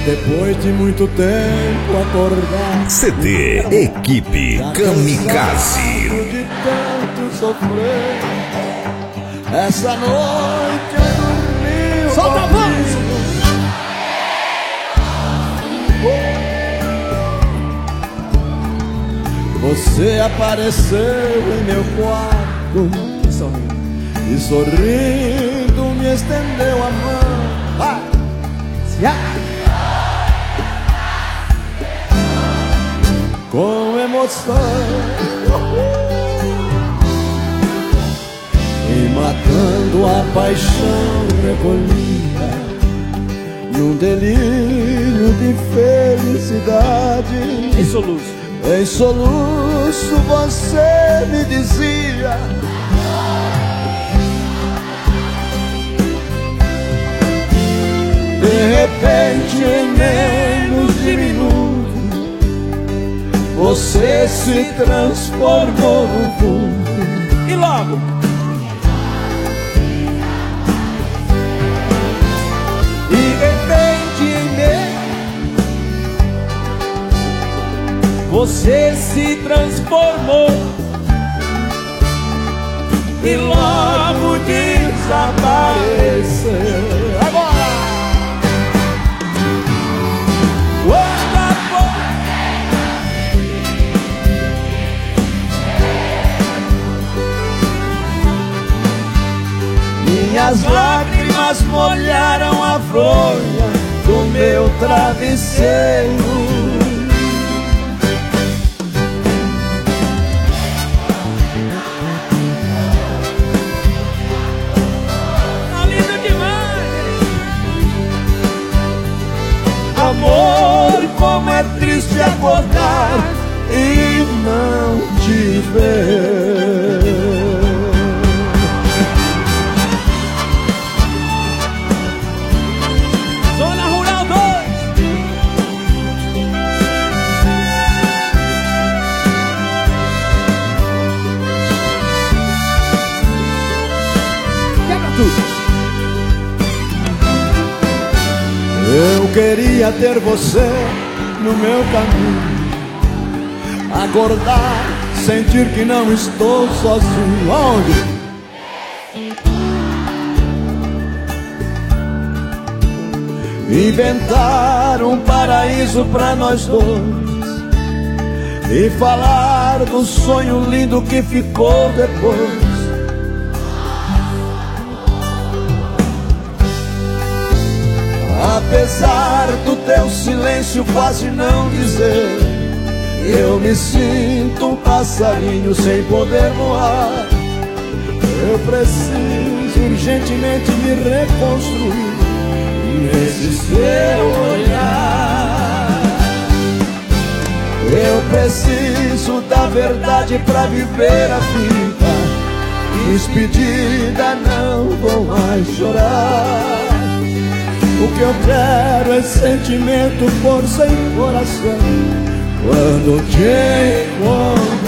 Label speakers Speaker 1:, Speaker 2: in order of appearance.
Speaker 1: depois de muito tempo acordar.
Speaker 2: CD Equipe Kamikaze.
Speaker 1: De tanto sofrer, essa noite eu dormi.
Speaker 3: Solta a voz!
Speaker 1: Você apareceu em meu quarto e sorrindo me estendeu a mão. Vai! Com emoção e matando a paixão recolhida num delírio de felicidade. Em soluço você me dizia: de repente, em menos de minutos, você se transformou no fundo.
Speaker 3: E logo
Speaker 1: E de repente, em menos,
Speaker 3: você se transformou e logo desapareceu.
Speaker 1: agora! Minhas lágrimas molharam a fronha do meu travesseiro.
Speaker 3: Tá lindo demais!
Speaker 1: Amor, como é triste acordar e não te ver.
Speaker 3: Zona Rural 2. Quebra tudo.
Speaker 1: Eu queria ter você no meu caminho, acordar, sentir que não estou sozinho. Onde? Inventar um paraíso pra nós dois e falar do sonho lindo que ficou depois. Apesar do teu silêncio quase não dizer, eu me sinto um passarinho sem poder voar. Eu preciso urgentemente me reconstruir nesse seu olhar. Eu preciso da verdade pra viver a vida. Despedida, não vou mais chorar. O que eu quero é sentimento, força e coração. Quando te encontrar,